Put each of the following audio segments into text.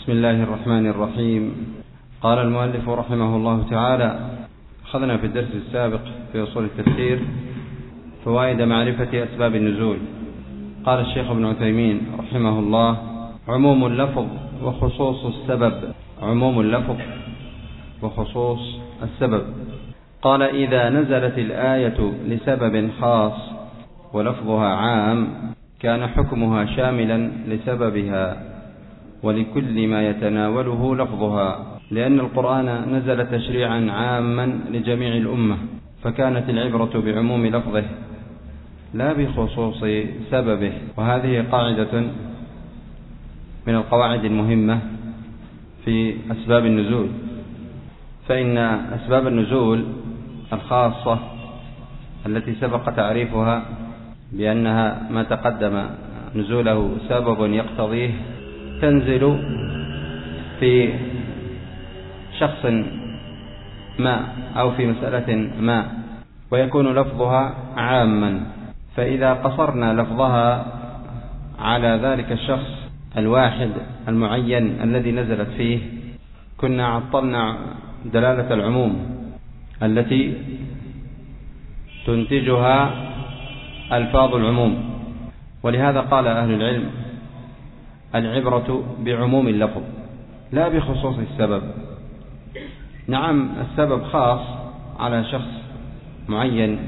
بسم الله الرحمن الرحيم. قال المؤلف رحمه الله تعالى: أخذنا في الدرس السابق في أصول التفسير فوائد معرفة أسباب النزول. قال الشيخ ابن عثيمين رحمه الله: عموم اللفظ وخصوص السبب. عموم اللفظ وخصوص السبب. قال: إذا نزلت الآية لسبب خاص ولفظها عام كان حكمها شاملا لسببها ولكل ما يتناوله لفظها، لأن القرآن نزل تشريعا عاما لجميع الأمة، فكانت العبرة بعموم لفظه لا بخصوص سببه. وهذه قاعدة من القواعد المهمة في أسباب النزول، فإن أسباب النزول الخاصة التي سبق تعريفها بأنها ما تقدم نزوله سبب يقتضيه تنزل في شخص ما أو في مسألة ما، ويكون لفظها عاما، فإذا قصرنا لفظها على ذلك الشخص الواحد المعين الذي نزلت فيه كنا عطلنا دلالة العموم التي تنتجها ألفاظ العموم. ولهذا قال أهل العلم: العبرة بعموم اللفظ لا بخصوص السبب. نعم، السبب خاص على شخص معين،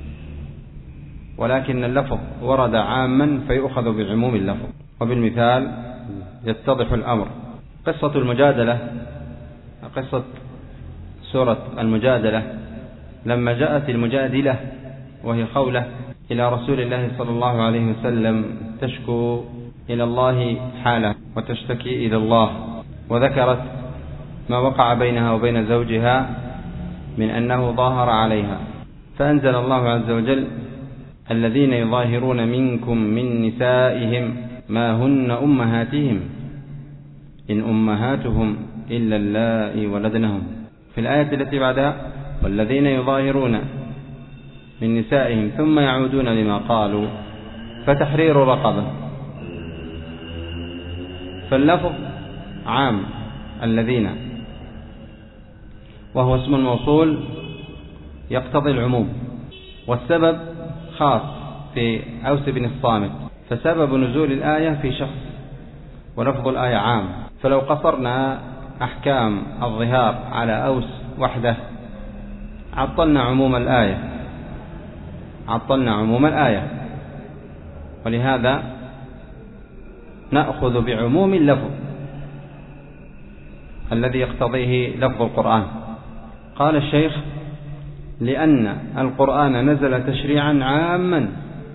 ولكن اللفظ ورد عاما فيؤخذ بعموم اللفظ. وبالمثال يتضح الأمر. قصة المجادلة، قصة سورة المجادلة، لما جاءت المجادلة وهي خولة إلى رسول الله صلى الله عليه وسلم تشكو إلى الله حالة وتشتكي إلى الله، وذكرت ما وقع بينها وبين زوجها من أنه ظاهر عليها، فأنزل الله عز وجل: الذين يظاهرون منكم من نسائهم ما هن أمهاتهم إن أمهاتهم إلا اللائي ولدنهم. في الآية التي بعدها: والذين يظاهرون من نسائهم ثم يعودون لما قالوا فتحرير رقبة. فاللفظ عام الذين، وهو اسم موصول يقتضي العموم، والسبب خاص في أوس بن الصامت، فسبب نزول الآية في شخص ولفظ الآية عام. فلو قصرنا أحكام الظهار على أوس وحده عطلنا عموم الآية، ولهذا نأخذ بعموم اللفظ الذي يقتضيه لفظ القرآن. قال الشيخ: لأن القرآن نزل تشريعا عاما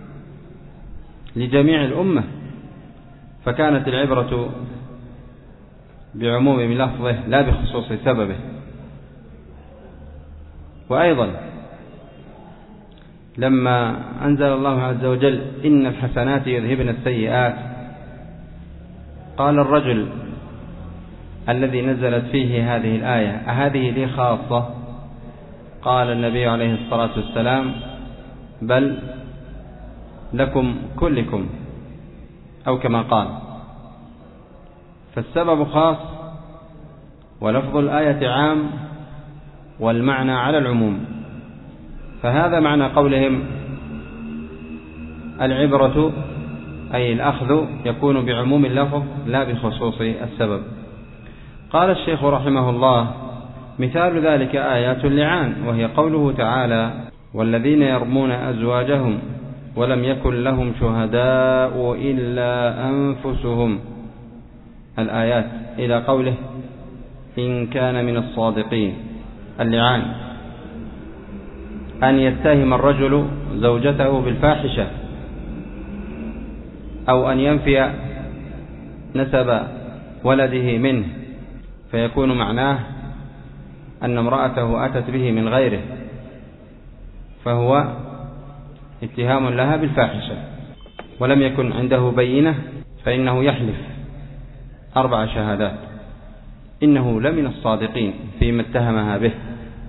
لجميع الأمة، فكانت العبرة بعموم لفظه لا بخصوص سببه. وأيضا لما أنزل الله عز وجل: إن الحسنات يذهبن السيئات، قال الرجل الذي نزلت فيه هذه الآية: أهذه لي خاصة؟ قال النبي عليه الصلاة والسلام: بل لكم كلكم، أو كما قال. فالسبب خاص ولفظ الآية عام والمعنى على العموم. فهذا معنى قولهم: العبرة أي الأخذ يكون بعموم اللفظ لا بخصوص السبب. قال الشيخ رحمه الله: مثال ذلك آيات اللعان، وهي قوله تعالى: والذين يرمون أزواجهم ولم يكن لهم شهداء إلا أنفسهم، الآيات إلى قوله: إن كان من الصادقين. اللعان أن يتهم الرجل زوجته بالفاحشة، أو أن ينفي نسب ولده منه، فيكون معناه أن امرأته أتت به من غيره، فهو اتهام لها بالفاحشة، ولم يكن عنده بينة فإنه يحلف 4 شهادات إنه لمن الصادقين فيما اتهمها به.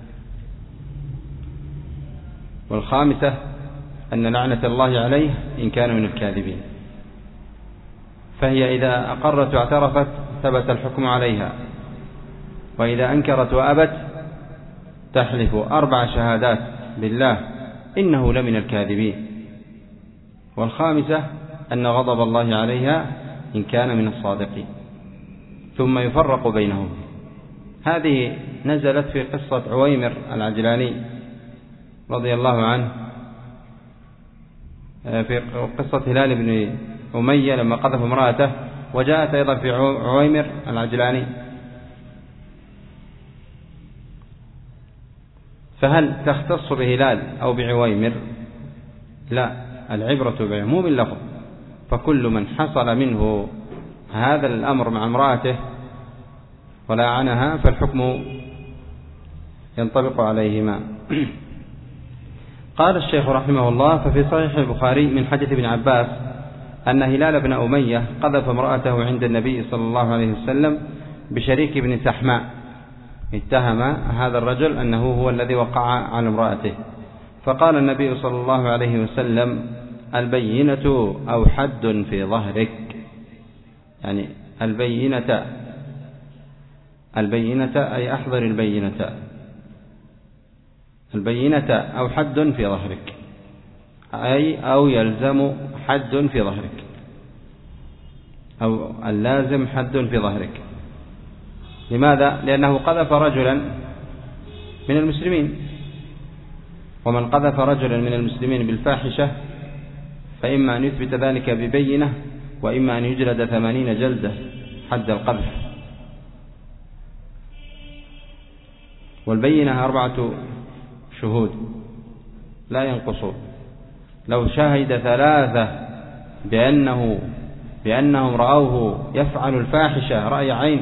والخامسة أن لعنة الله عليه إن كان من الكاذبين. فهي إذا أقرت واعترفت ثبت الحكم عليها، وإذا أنكرت وأبت تحلف 4 شهادات بالله إنه لمن الكاذبين، والخامسة أن غضب الله عليها إن كان من الصادقين، ثم يفرق بينهم. هذه نزلت في قصة عويمر العجلاني رضي الله عنه، في قصة هلال بن أمية لما قذف امرأته، وجاءت أيضا في عويمر العجلاني. فهل تختص بهلال أو بعويمر؟ لا، العبرة بعموم اللفظ، فكل من حصل منه هذا الأمر مع امرأته ولعنها فالحكم ينطبق عليهما. قال الشيخ رحمه الله: ففي صحيح البخاري من حديث ابن عباس أن هلال بن أمية قذف امرأته عند النبي صلى الله عليه وسلم بشريك بن سحماء، اتهم هذا الرجل أنه هو الذي وقع على امرأته، فقال النبي صلى الله عليه وسلم: البينة أو حد في ظهرك، يعني البينة أي أحضر البينة أو حد في ظهرك، أو يلزم حد في ظهرك، أو اللازم حد في ظهرك. لماذا؟ لأنه قذف رجلا من المسلمين، ومن قذف رجلا من المسلمين بالفاحشة فإما أن يثبت ذلك ببينة، وإما أن يجلد 80 جلدة حد القذف. والبينة 4 شهود لا ينقصون. لو شهد 3 بأنهم رأوه يفعل الفاحشة رأي عين،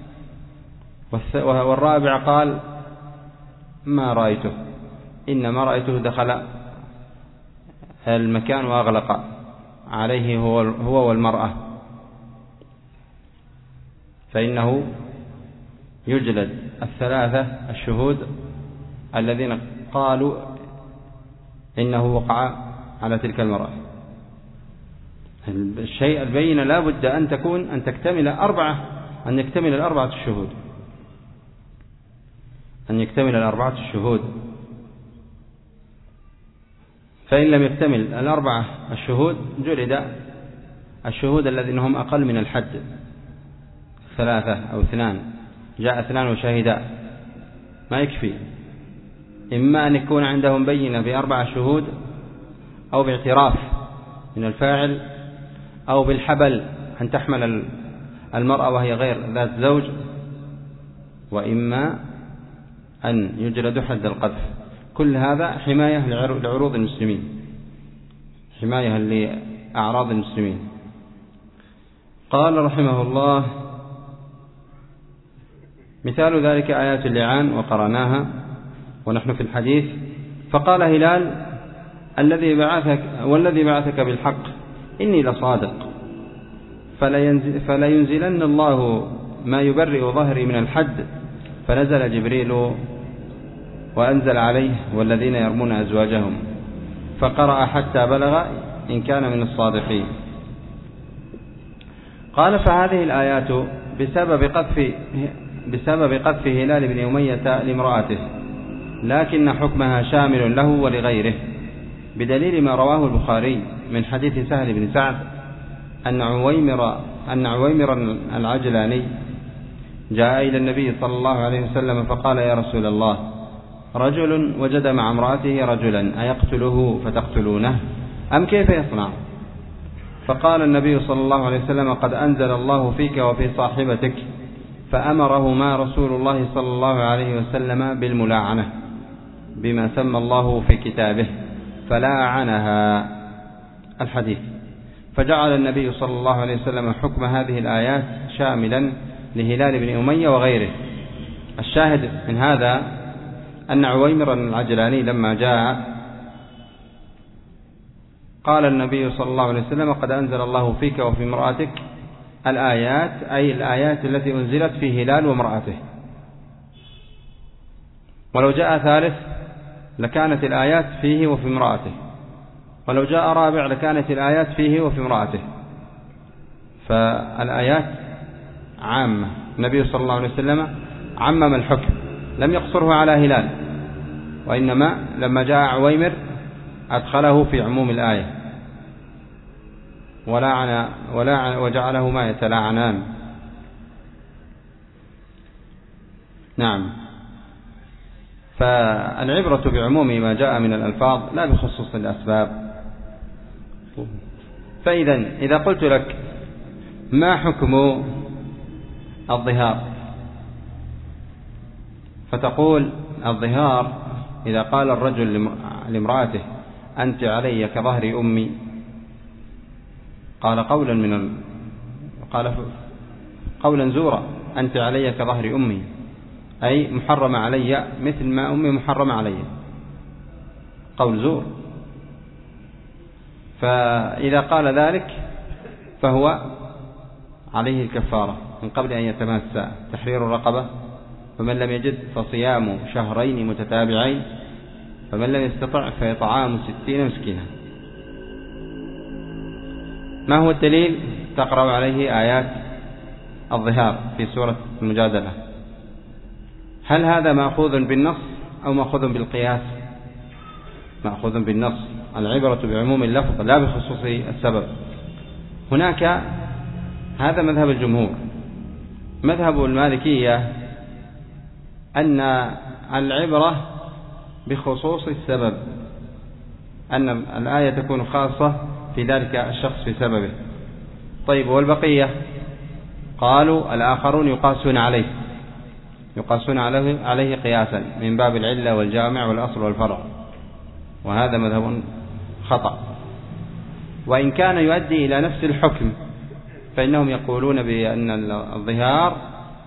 والرابع قال: ما رأيته، إنما رأيته دخل المكان وأغلق عليه هو والمرأة، فإنه يجلد 3 الشهود الذين قالوا إنه وقع على تلك المرأة. الشيء البينة لا بد أن تكتمل 4 الشهود، أن يكتمل 4 الشهود. فإن لم يكتمل 4 الشهود جلد الشهود الذين هم أقل من الحد، 3 أو 2. جاء 2 وشهدا ما يكفي، إما أن يكون عندهم بينة ب4 شهود، أو باعتراف من الفاعل، أو بالحبل أن تحمل المرأة وهي غير ذات زوج، وإما أن يجلد حد القذف. كل هذا حماية لعروض المسلمين، حماية لأعراض المسلمين. قال رحمه الله: مثال ذلك آيات اللعان، وقرناها ونحن في الحديث. فقال هلال: والذي بعثك بالحق إني لصادق، فلا ينزلن الله ما يبرئ ظهري من الحد. فنزل جبريل وأنزل عليه: والذين يرمون أزواجهم، فقرأ حتى بلغ إن كان من الصادقين. قال: فهذه الآيات بسبب قذف هلال بن أمية لامرأته، لكن حكمها شامل له ولغيره، بدليل ما رواه البخاري من حديث سهل بن سعد أن عويمر العجلاني جاء إلى النبي صلى الله عليه وسلم فقال: يا رسول الله، رجل وجد مع امرأته رجلا، أيقتله فتقتلونه أم كيف يصنع؟ فقال النبي صلى الله عليه وسلم: قد أنزل الله فيك وفي صاحبتك. فأمرهما رسول الله صلى الله عليه وسلم بالملاعنة بما سمى الله في كتابه، فلاعنها. الحديث. فجعل النبي صلى الله عليه وسلم حكم هذه الآيات شاملا لهلال بن أمية وغيره. الشاهد من هذا أن عويمر العجلاني لما جاء قال النبي صلى الله عليه وسلم: قد أنزل الله فيك وفي امرأتك الآيات، أي الآيات التي أنزلت في هلال وامرأته. ولو جاء ثالث لكانت الآيات فيه وفي امرأته، ولو جاء رابع لكانت الآيات فيه وفي امرأته. فالآيات عامة. النبي صلى الله عليه وسلم عمم الحكم، لم يقصره على هلال، وإنما لما جاء عويمر أدخله في عموم الآية وجعلهما يتلاعنان. نعم. فالعبرة بعموم ما جاء من الألفاظ لا بخصوص الأسباب. إذا قلت لك ما حكم الظهار، فتقول الظهار إذا قال الرجل لامرأته أنت علي كظهر أمي، قال قولا زورا، أنت علي كظهر أمي، أي محرم علي مثل ما أمي محرم علي، قول زور. فإذا قال ذلك فهو عليه الكفارة من قبل أن يتماسى، تحرير الرقبة، فمن لم يجد فصيام شهرين متتابعين، فمن لم يستطع فإطعام 60 مسكينا. ما هو الدليل؟ تقرأ عليه آيات الظهار في سورة المجادلة. هل هذا مأخوذ بالنص أو مأخوذ بالقياس؟ مأخوذ بالنص، العبرة بعموم اللفظ لا بخصوص السبب. هناك هذا مذهب الجمهور. مذهب المالكية أن العبرة بخصوص السبب، أن الآية تكون خاصة في ذلك الشخص في سببه. طيب، والبقية قالوا الآخرون يقاسون عليه قياسا من باب العلة والجامع والأصل والفرع، وهذا مذهب خطأ. وإن كان يؤدي إلى نفس الحكم، فإنهم يقولون بأن الظهار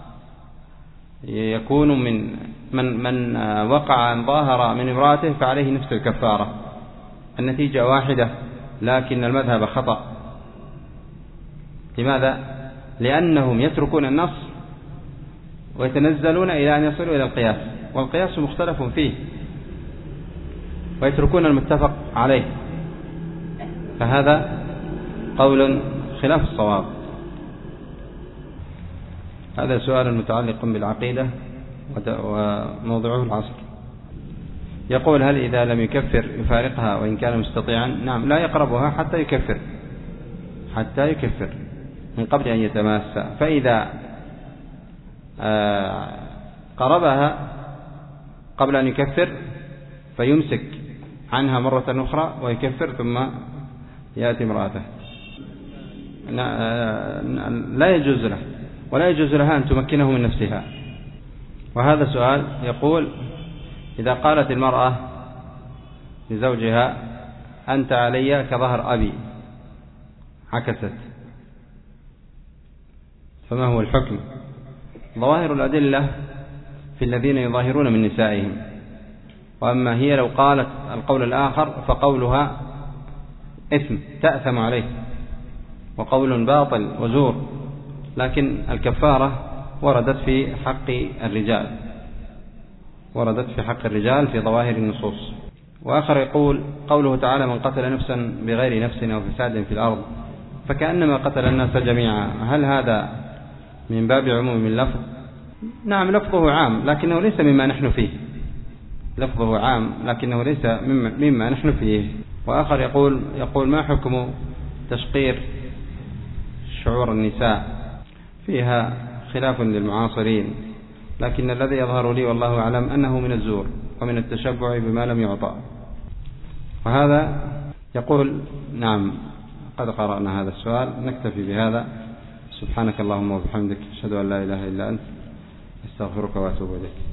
يكون من وقع أن ظاهر من امرأته فعليه نفس الكفارة، النتيجة واحدة، لكن المذهب خطأ. لماذا؟ لأنهم يتركون النص ويتنزلون إلى أن يصلوا إلى القياس، والقياس مختلف فيه، ويتركون المتفق عليه، فهذا قول خلاف الصواب. هذا سؤال متعلق بالعقيدة وموضوعه العصر. يقول هل إذا لم يكفر يفارقها وإن كان مستطيعا؟ نعم، لا يقربها حتى يكفر من قبل أن يتماسى. فإذا قربها قبل أن يكفر فيمسك عنها مرة أخرى ويكفر ثم يأتي امرأته. لا يجوز له ولا يجوز لها أن تمكنه من نفسها. وهذا سؤال يقول إذا قالت المرأة لزوجها أنت علي كظهر أبي، عكست، فما هو الحكم؟ ظواهر الأدلة في الذين يظاهرون من نسائهم، وأما هي لو قالت القول الآخر فقولها إثم تأثم عليه وقول باطل وزور، لكن الكفارة وردت في حق الرجال في ظواهر النصوص. وآخر يقول قوله تعالى من قتل نفسا بغير نفس أو فساد في الأرض فكأنما قتل الناس جميعا، هل هذا من باب عموم اللفظ؟ نعم، لفظه عام لكنه ليس مما نحن فيه. وآخر يقول ما حكم تشقير شعور النساء؟ فيها خلاف للمعاصرين، لكن الذي يظهر لي والله أعلم أنه من الزور ومن التشبع بما لم يعطى. وهذا يقول نعم، قد قرأنا هذا السؤال، نكتفي بهذا. سبحانك اللهم وبحمدك، أشهد أن لا إله إلا أنت، أستغفرك وأتوب إليك.